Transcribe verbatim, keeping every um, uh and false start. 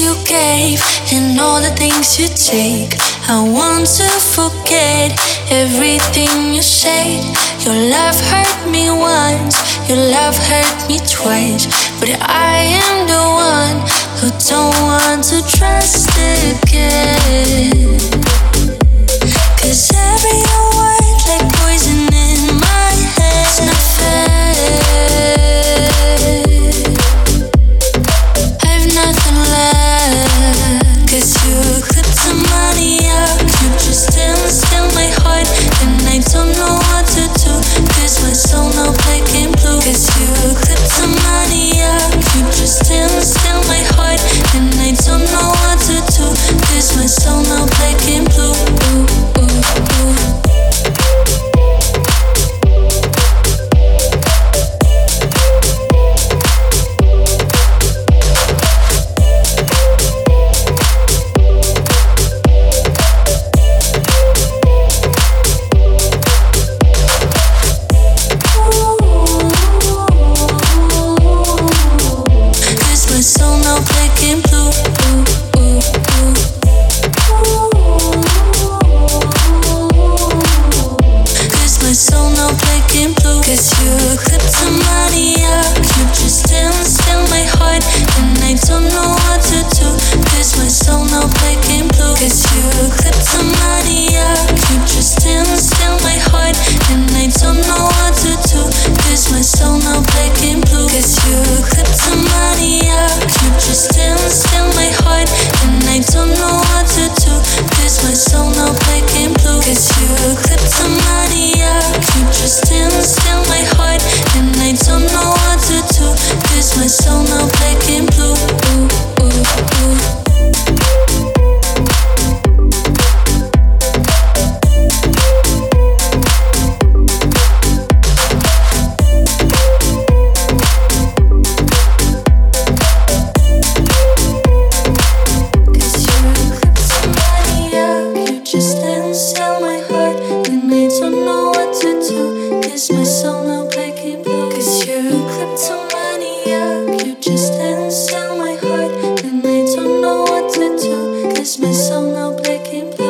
you gave and all the things you take. I want to forget everything you said. Your love hurt me once, your love hurt me twice, but I am the one who don't want to trust again. Cause every word like poison in my head. It's not fair. I've nothing left. Cause you clipped some money up. You just didn't steal my heart. And I don't know what to do. Cause my soul now black and blue. Cause you clipped some money up. You just didn't steal my heart. And I don't know what to do. Cause my soul now black and blue. Ooh, ooh, ooh. Cause my soul now black and blue.